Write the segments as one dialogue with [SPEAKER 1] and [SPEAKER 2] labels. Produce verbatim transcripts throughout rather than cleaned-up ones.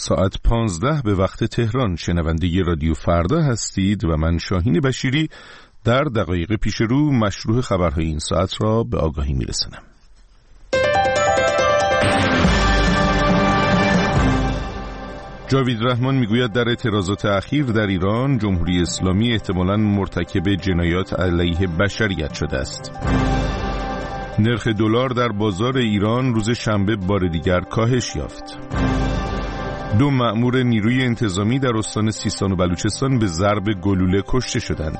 [SPEAKER 1] ساعت پانزده به وقت تهران. شنونده رادیو فردا هستید و من شاهین بشیری در دقایق پیش رو مشروع خبرهای این ساعت را به آگاهی میرسانم. جاوید رحمان میگوید در اعتراضات اخیر در ایران جمهوری اسلامی احتمالاً مرتکب جنایات علیه بشریت شده است. نرخ دلار در بازار ایران روز شنبه بار دیگر کاهش یافت. دو مأمور نیروی انتظامی در استان سیستان و بلوچستان به ضرب گلوله کشته شدند.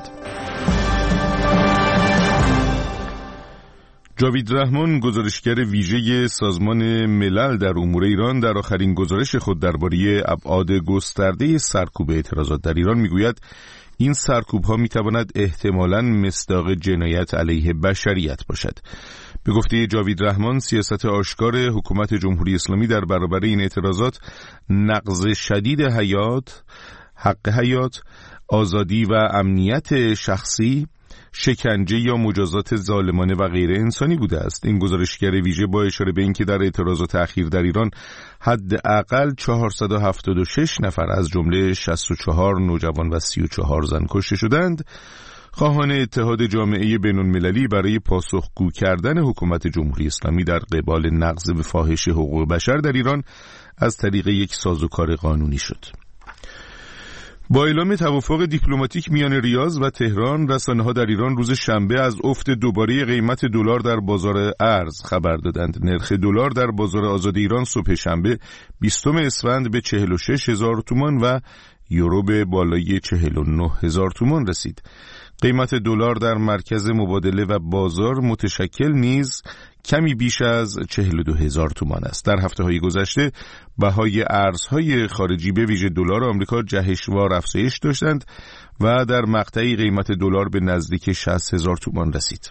[SPEAKER 1] جاوید رحمان، گزارشگر ویژه سازمان ملل در امور ایران، در آخرین گزارش خود درباره ابعاد گسترده سرکوب اعتراضات در ایران میگوید این سرکوب‌ها میتواند احتمالاً مصداق جنایت علیه بشریت باشد. به گفته جاوید رحمان، سیاست آشکار حکومت جمهوری اسلامی در برابر این اعتراضات نقض شدید حیات، حق حیات، آزادی و امنیت شخصی، شکنجه یا مجازات ظالمانه و غیر انسانی بوده است. این گزارشگر ویژه با اشاره به اینکه در اعتراضات اخیر در ایران حداقل چهارصد و هفتاد و شش نفر از جمله شصت و چهار نوجوان و سی و چهار زن کشته شدند، خواهان اتحاد جامعه بین‌المللی برای پاسخگو کردن حکومت جمهوری اسلامی در قبال نقض به فاحش حقوق بشر در ایران از طریق یک سازوکار قانونی شد. با اعلام توافق دیپلماتیک میان ریاض و تهران، رسانه‌ها در ایران روز شنبه از افت دوباره قیمت دلار در بازار ارز خبر دادند. نرخ دلار در بازار آزاد ایران صبح شنبه بیستم اسفند به چهل و شش هزار تومان و یورو به بالای چهل و نه هزار تومان رسید. قیمت دلار در مرکز مبادله و بازار متشکل نیز کمی بیش از چهل و دو هزار تومان است. در هفته‌های گذشته بهای ارزهای خارجی به ویژه دلار آمریکا جهشوار افزایش داشتند و در مقطعی قیمت دلار به نزدیک شصت هزار تومان رسید.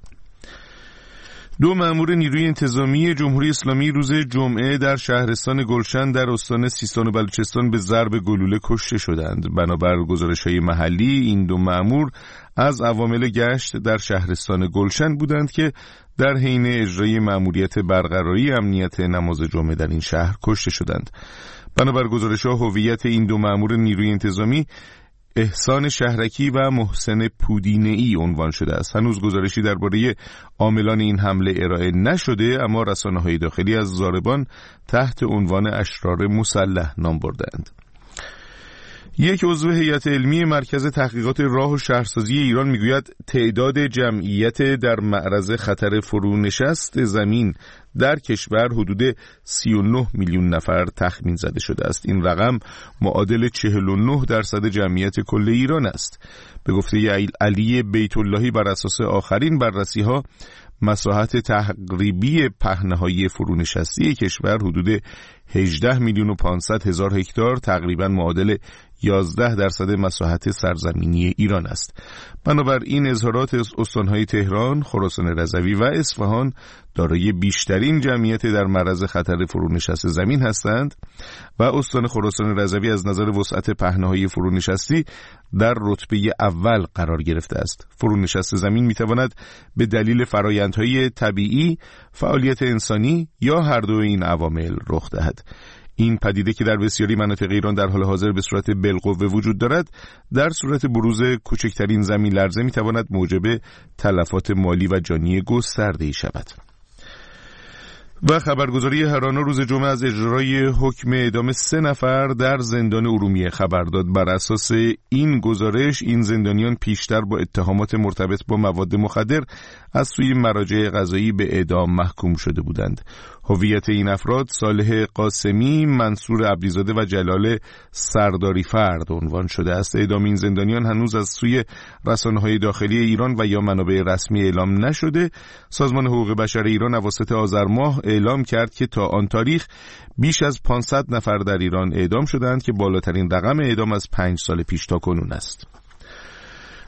[SPEAKER 1] دو مأمور نیروی انتظامی جمهوری اسلامی روز جمعه در شهرستان گلشن در استان سیستان و بلوچستان به ضرب گلوله کشته شدند. بنابر گزارش‌های محلی، این دو مأمور از عوامل گشت در شهرستان گلشن بودند که در حین اجرای مأموریت برقراری امنیت نماز جمعه در این شهر کشته شدند. بنابر گزارش‌ها، هویت این دو مأمور نیروی انتظامی احسان شهرکی و محسن پودینه‌ای عنوان شده است. هنوز گزارشی درباره عاملان این حمله ارائه نشده، اما رسانه‌های داخلی از ضاربان تحت عنوان اشرار مسلح نام بردند. یک عضو هیئت علمی مرکز تحقیقات راه و شهرسازی ایران میگوید تعداد جمعیت در معرض خطر فرونشست زمین در کشور حدود سی و نه میلیون نفر تخمین زده شده است. این رقم معادل چهل و نه درصد جمعیت کل ایران است. به گفته علی بیت اللهی، بر اساس آخرین بررسی‌ها مساحت تقریبی پهنه‌های فرونشستی کشور حدود هجده میلیون و پانصد هزار هکتار، تقریباً معادل یازده درصد مساحت سرزمینی ایران است. بنابراین اظهارات استان‌های تهران، خراسان رضوی و اصفهان دارای بیشترین جمعیت در معرض خطر فرونشست زمین هستند و استان خراسان رضوی از نظر وسعت پهنه‌های فرونشستی در رتبه اول قرار گرفته است. فرونشست زمین می‌تواند به دلیل فرآیندهای طبیعی، فعالیت انسانی یا هر دو این عوامل رخ دهد. این پدیده که در بسیاری مناطق ایران در حال حاضر به صورت بالقوه وجود دارد، در صورت بروز کوچکترین زمین لرزه می‌تواند موجب تلفات مالی و جانی گسترده‌ای شود. و خبرگزاری هرانا روز جمعه از اجرای حکم اعدام سه نفر در زندان ارومیه خبر داد. بر اساس این گزارش، این زندانیان پیشتر با اتهامات مرتبط با مواد مخدر از سوی مراجع قضایی به اعدام محکوم شده بودند. هویت این افراد صالح قاسمی، منصور عبدیزاده و جلال سرداری فرد عنوان شده است. اعدام این زندانیان هنوز از سوی رسانه‌های داخلی ایران و یا منابع رسمی اعلام نشده. سازمان حقوق بشر ایران اواسط آذر ماه اعلام کرد که تا آن تاریخ بیش از پانصد نفر در ایران اعدام شدند که بالاترین رقم اعدام از پنج سال پیش تا کنون است.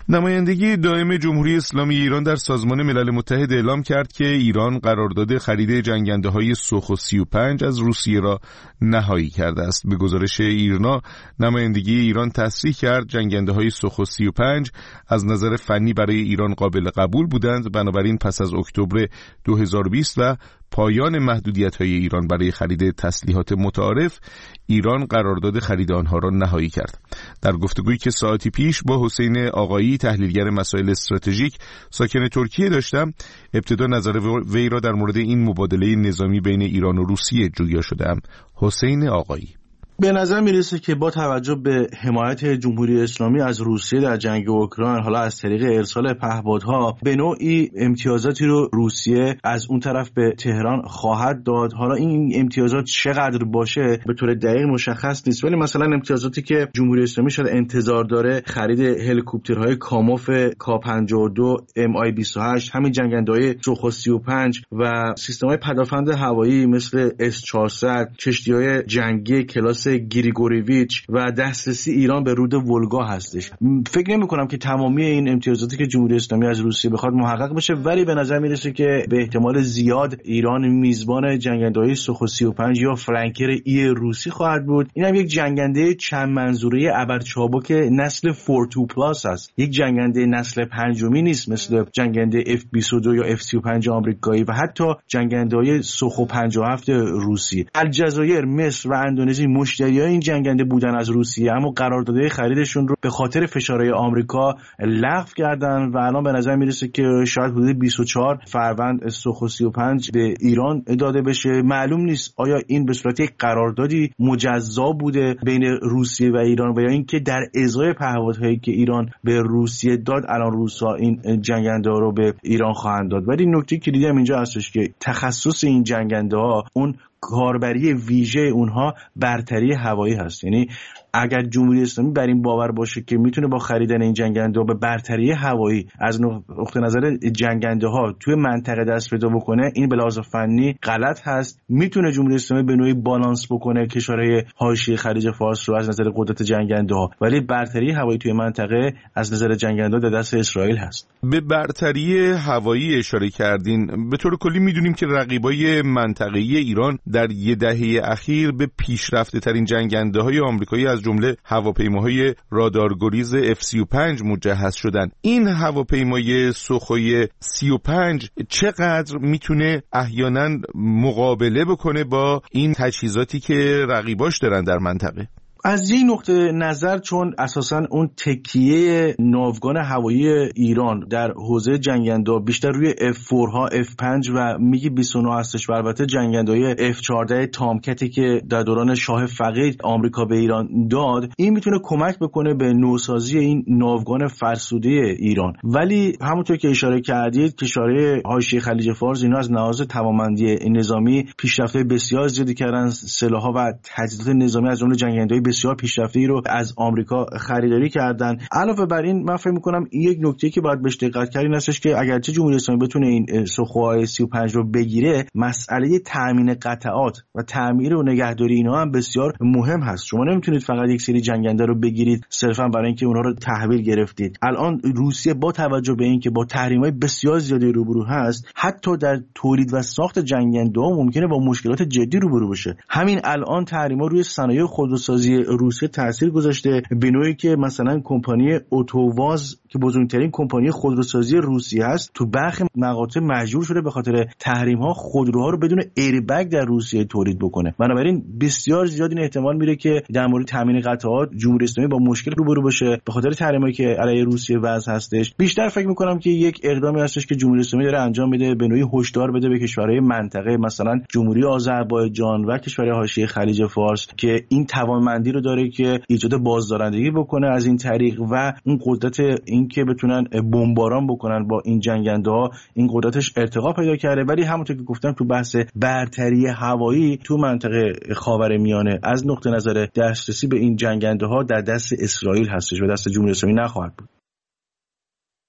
[SPEAKER 1] نمایندگی دائم جمهوری اسلامی ایران در سازمان ملل متحد اعلام کرد که ایران قرارداد خرید جنگنده‌های سوخو سی و پنج از روسیه را نهایی کرده است. به گزارش ایرنا، نمایندگی ایران تصریح کرد جنگنده‌های سوخو سی و پنج از نظر فنی برای ایران قابل قبول بودند، بنابراین پس از اکتبر دو هزار و بیست و پایان محدودیت‌های ایران برای خرید تسلیحات متعارف، ایران قرارداد خرید آنها را نهایی کرد. در گفتگویی که ساعتی پیش با حسین آقایی، تحلیلگر مسائل استراتژیک ساکن ترکیه داشتم، ابتدا نظر وی را در مورد این مبادله نظامی بین ایران و روسیه جویا شدم. حسین آقایی:
[SPEAKER 2] به نظر میرسه که با توجه به حمایت جمهوری اسلامی از روسیه در جنگ اوکراین، حالا از طریق ارسال پهپادها، به نوعی امتیازاتی رو روسیه از اون طرف به تهران خواهد داد. حالا این امتیازات چقدر باشه به طور دقیق مشخص نیست، ولی مثلا امتیازاتی که جمهوری اسلامی شاید انتظار داره، خرید هلیکوپترهای کاموف کا پنجاه و دو، ام آی بیست و هشت، همین جنگنده‌های سوخو سی و پنج و سیستم‌های پدافند هوایی مثل اس چهارصد، کشتی‌های جنگی کلاس گریگورویچ و دسترسی ایران به رود ولگا هستش. فکر نمی کنم که تمامی این امتیازاتی که جمهوری اسلامی از روسیه بخواد محقق بشه، ولی به نظر میرسه که به احتمال زیاد ایران میزبان جنگنده‌های سوخو سی و پنج یا فرانکر ای روسی خواهد بود. این هم یک جنگنده چند منظوره ابرچابک نسل چهار دو پلاس است، یک جنگنده نسل پنجمی نیست مثل جنگنده اف بیست و دو یا اف سی و پنج آمریکایی و حتی جنگنده‌های سوخو پنجاه و هفت روسی. الجزایر، مصر و اندونزی مشتریای این جنگنده بودن از روسیه، اما قراردادهای خریدشون رو به خاطر فشارهای آمریکا لغو کردن و الان به نظر میرسه که شاید حدود بیست و چهار فروند سوخو سی و پنج به ایران داده بشه. معلوم نیست آیا این به صورت یک قراردادی مجزا بوده بین روسیه و ایران و یا اینکه در ازای پهپادهایی که ایران به روسیه داد الان روسا این جنگنده ها رو به ایران خواهند داد. ولی نکته کلیدی هم اینجا هستش که تخصص این جنگنده ها، اون کاربری ویژه اونها برتری هوایی هست. یعنی اگر جمهوری اسلامی بر این باور باشه که میتونه با خریدن این جنگنده ها به برتری هوایی از نقطه نظر جنگنده ها توی منطقه دست پیدا بکنه، این به لحاظ فنی غلط هست. میتونه جمهوری اسلامی به نوعی بالانس بکنه کشورهای حاشیه خلیج فارس رو از نظر قدرت جنگنده ها، ولی برتری هوایی توی منطقه از نظر جنگنده ها در دست اسرائیل هست.
[SPEAKER 1] به برتری هوایی اشاره کردین. به طور کلی میدونیم که رقیبای منطقه‌ای ایران در یه دهه اخیر به پیشرفته ترین جنگنده های آمریکایی از جمله هواپیماهای رادارگریز اف سی و پنج مجهز شدن. این هواپیمای سوخوی سی و پنج چقدر میتونه احیانا مقابله بکنه با این تجهیزاتی که رقیباش دارن در منطقه؟
[SPEAKER 2] از این نقطه نظر، چون اساساً اون تکیه ناوگان هوایی ایران در حوزه جنگنده بیشتر روی اف چهار ها، اف پنج و میگ بیست و نه هستش و البته جنگنده‌های اف چهارده تامکتی که در دوران شاه فقید آمریکا به ایران داد، این میتونه کمک بکنه به نوسازی این ناوگان فرسوده ایران. ولی همونطور که اشاره کردید، کشورهای حاشیه خلیج فارس اینا از لحاظ توانمندی نظامی پیشرفت بسیار زیادی کردن، سلاح‌ها و تجهیزات نظامی از جمله جنگنده‌های بسیار پیشرفته‌ای رو از آمریکا خریداری کردن. علاوه بر این، من فکر می‌کنم یک نکته که باید بهش دقت کرد این هستش که اگرچه جمهوری اسلامی بتونه این سوخوهای سی و پنج رو بگیره، مسئله تامین قطعات و تعمیر و نگهداری اینا هم بسیار مهم هست. شما نمیتونید فقط یک سری جنگنده رو بگیرید صرفا برای اینکه اونها رو تحویل گرفتید. الان روسیه با توجه به اینکه با تحریم‌های بسیار زیادی روبرو هست، حتی در تولید و ساخت جنگنده‌ها ممکنه با مشکلات جدی روبرو بشه. همین الان تحریم‌ها روی صنایع خودروسازی روسیه تاثیر گذاشته، به نوعی که مثلا کمپانی اوتوواز که بزرگترین کمپانی خودروسازی روسیه است، تو برخی مقاطع مجبور شده به خاطر تحریم‌ها خودروها رو بدون ایربگ در روسیه تولید بکنه. بنابراین بسیار زیاد این احتمال میره که در مورد تامین قطعات جمهوری اسلامی با مشکل روبرو بشه به خاطر تحریمایی که علیه روسیه وضع هستش. بیشتر فکر می‌کنم که یک اقدامی هستش که جمهوری اسلامی داره انجام میده، به نوعی هشدار بده به کشورهای منطقه، مثلا جمهوری آذربایجان و کشورهای حاشیه خلیج فارس، که این توانمندی رو داره که ایجاد بازدارندگی بکنه از این طریق و اون قدرت این که بتونن بمباران بکنن با این جنگنده‌ها، این قدرتش ارتقا پیدا کرده. ولی همونطور که گفتم تو بحث برتری هوایی تو منطقه خاورمیانه از نقطه نظر دسترسی به این جنگنده‌ها در دست اسرائیل هستش و دست جمهوری اسلامی نخواهد بود.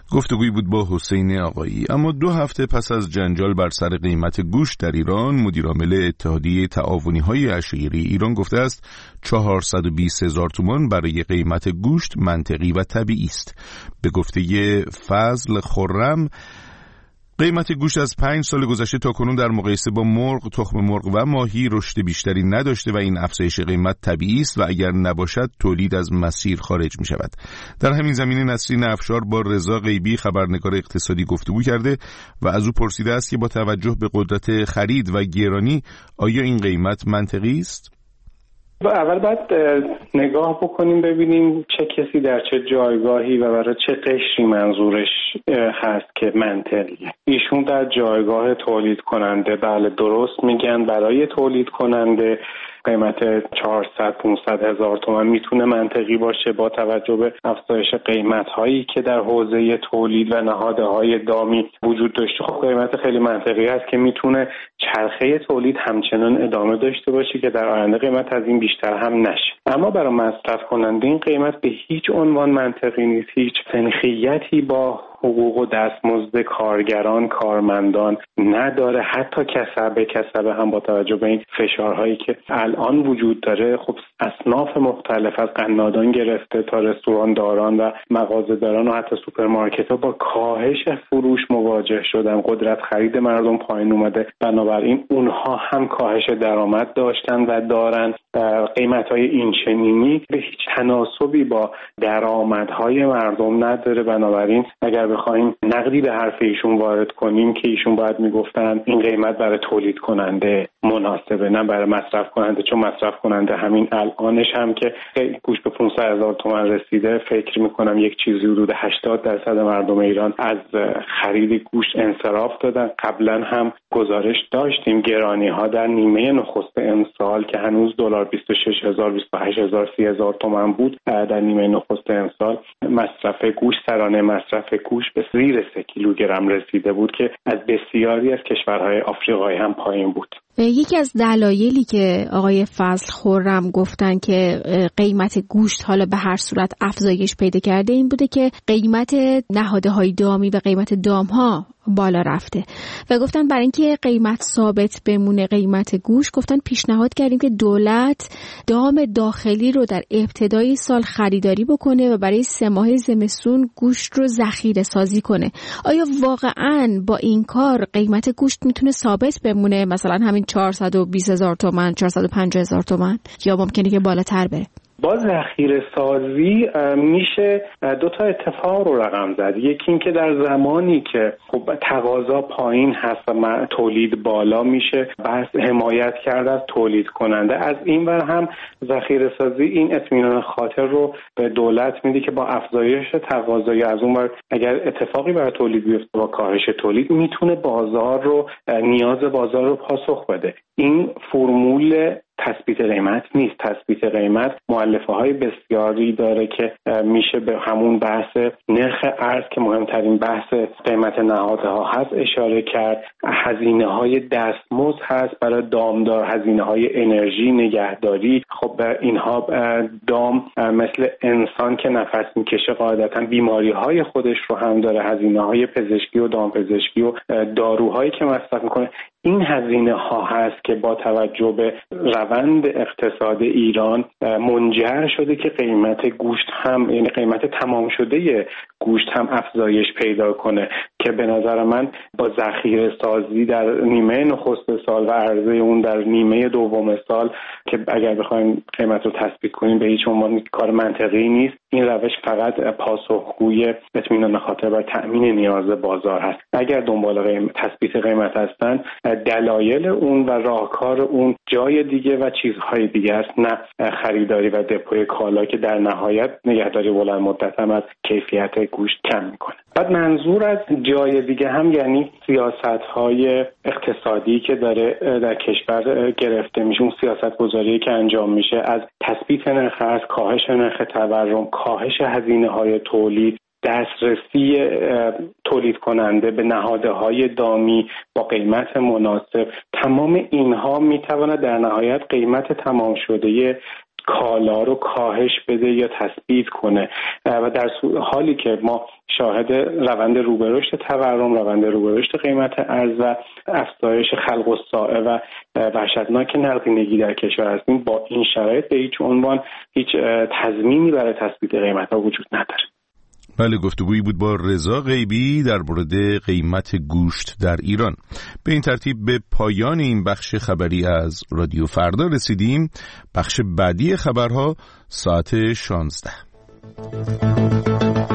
[SPEAKER 1] گفتگویی بود با حسین آقایی. اما دو هفته پس از جنجال بر سر قیمت گوشت در ایران، مدیرعامل اتحادیه تعاونی‌های عشایری ایران گفته است چهارصد و بیست هزار تومان برای قیمت گوشت منطقی و طبیعی است. به گفته فضل خرم، قیمت گوشت از پنج سال گذشته تا کنون در مقایسه با مرغ، تخم مرغ و ماهی رشد بیشتری نداشته و این افزایش قیمت طبیعی است و اگر نباشد تولید از مسیر خارج می شود. در همین زمینه نسرین افشار با رضا غیبی خبرنگار اقتصادی گفتگو کرده و از او پرسیده است که با توجه به قدرت خرید و گرانی آیا این قیمت منطقی است؟
[SPEAKER 3] اول باید نگاه بکنیم ببینیم چه کسی در چه جایگاهی و برای چه قشری منظورش هست که منطقیه. ایشون در جایگاه تولید کننده، بله درست میگن، برای تولید کننده قیمت چهارصد پانصد هزار تومان میتونه منطقی باشه با توجه به افزایش قیمت هایی که در حوزه تولید و نهادهای دامی وجود داشته. خب قیمت خیلی منطقی است که میتونه چرخه تولید همچنان ادامه داشته باشه که در آینده قیمت از این بیشتر هم نشه. اما برای مصرف کننده این قیمت به هیچ عنوان منطقی نیست. هیچ سنخیتی با حقوق و دستمزد کارگران، کارمندان نداره. حتی کسب به کسب هم با توجه به این فشارهایی که الان وجود داره، خب اصناف مختلف از قنادان گرفته تا رستوران داران و مغازه داران و حتی سوپرمارکت ها با کاهش فروش مواجه شدن. قدرت خرید مردم پایین اومده، بنابراین اونها هم کاهش درآمد داشتن و دارن. قیمت‌های این چنینی به هیچ تناسبی با درآمدهای مردم نداره. بنابراین اگر بخوایم نقدی به حرف ایشون وارد کنیم که ایشون باید میگفتن این قیمت برای تولید کننده مناسبه نه برای مصرف کننده، چون مصرف کننده همین الانش هم که گوشت به پانصد هزار تومان رسیده، فکر میکنم یک چیزی حدود هشتاد درصد مردم ایران از خرید گوشت انصراف دادن. قبلا هم گزارش داشتیم گرانی ها در نیمه نخست امسال که هنوز دلار بیست و شش هزار بیست و هشت هزار سی هزار تومان بود، در نیمه نخست امسال مصرف گوشت، سرانه مصرف گوشت به زیر سه کیلوگرم رسیده بود که از بسیاری از کشورهای آفریقایی هم پایین بود.
[SPEAKER 4] یکی از دلایلی که آقای فضل خرم گفتن که قیمت گوشت حالا به هر صورت افزایش پیدا کرده این بوده که قیمت نهادهای دامی و قیمت دامها بالا رفته و گفتن برای اینکه قیمت ثابت بمونه قیمت گوشت، گفتن پیشنهاد کردیم که دولت دام داخلی رو در ابتدای سال خریداری بکنه و برای سه ماه زمستون گوشت رو ذخیره سازی کنه. آیا واقعاً با این کار قیمت گوشت میتونه ثابت بمونه، مثلا همین چهارصد و بیست هزار تومان، چهارصد و پنجاه هزار تومان، یا ممکنه که بالاتر بره؟
[SPEAKER 3] با ذخیره سازی میشه دو تا اتفاق رو رقم زد. یکی این که در زمانی که خب تقاضا پایین هست و تولید بالا میشه، بس حمایت کرد از تولید کننده. از این ور هم ذخیره سازی این اطمینان خاطر رو به دولت میده که با افزایش تقاضا یا از اون ور اگر اتفاقی برای تولید بیفته با کاهش تولید، میتونه بازار رو نیاز بازار رو پاسخ بده. این فرمول تثبیت قیمت نیست. تثبیت قیمت مؤلفه های بسیاری داره که میشه به همون بحث نرخ ارز که مهمترین بحث قیمت نهادها هست اشاره کرد. هزینه های دستمزد هست برای دامدار، هزینه های انرژی، نگهداری. خب اینها دام مثل انسان که نفس میکشه قاعدتا بیماری های خودش رو هم داره، هزینه های پزشکی و دامپزشکی و داروهایی که مصرف میکنه. این هزینه ها هست که با توجه به روند اقتصاد ایران منجر شده که قیمت گوشت هم، یعنی قیمت تمام شده گوشت هم افزایش پیدا کنه که به نظر من با ذخیره سازی در نیمه نخست سال و عرضه اون در نیمه دوم سال که اگر بخوایم قیمت رو تثبیت کنیم به هیچ عنوان کار منطقی نیست. این روش فقط پاسخگوی اطمینان خاطر بر تأمین نیاز بازار هست. اگر دنبال قیمت تثبیت قیمت هستن، دلایل اون و راهکار اون جای دیگه و چیزهای دیگه است، نه خریداری و دپوی کالا که در نهایت نگهداری بلند مدت هم از کیفیت گوشت کم میکنه. بعد منظور از جای دیگه هم یعنی سیاست‌های اقتصادی که داره در کشور گرفته میشه، اون سیاست گذاری که انجام میشه از تثبیت نرخ ارز، کاهش نرخ تورم، کاهش هزینه‌های تولید، دسترسی تولید کننده به نهادهای دامی با قیمت مناسب. تمام اینها میتواند در نهایت قیمت تمام شده کالا رو کاهش بده یا تثبیت کنه و در حالی که ما شاهد روند رو به رشد تورم، روند رو به رشد قیمت ارز و افزایش خلق الساعه و وحشتناک نقدینگی در کشور هستیم، با این شرایط به هیچ عنوان هیچ تضمینی برای تثبیت قیمت‌ها وجود نداره.
[SPEAKER 1] بله، گفتگویی بود با رضا غیبی در مورد قیمت گوشت در ایران. به این ترتیب به پایان این بخش خبری از رادیو فردا رسیدیم. بخش بعدی خبرها ساعت شانزده.